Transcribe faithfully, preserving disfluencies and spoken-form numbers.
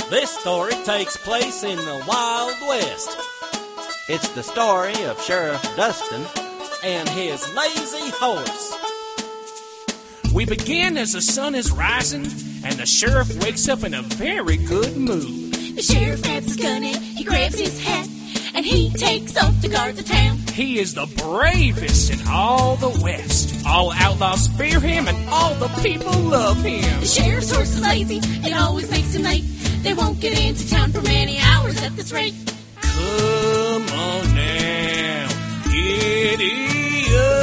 This story takes place in the Wild West. It's the story of Sheriff Dustin and his lazy horse. We begin as the sun is rising, and the sheriff wakes up in a very good mood. The sheriff grabs his gun and he grabs his hat, and he takes off to guard the town. He is the bravest in all the West. All outlaws fear him, and all the people love him. The sheriff's horse is lazy, it always makes him late. They won't get into town for many hours at this rate. Come on now, giddy up.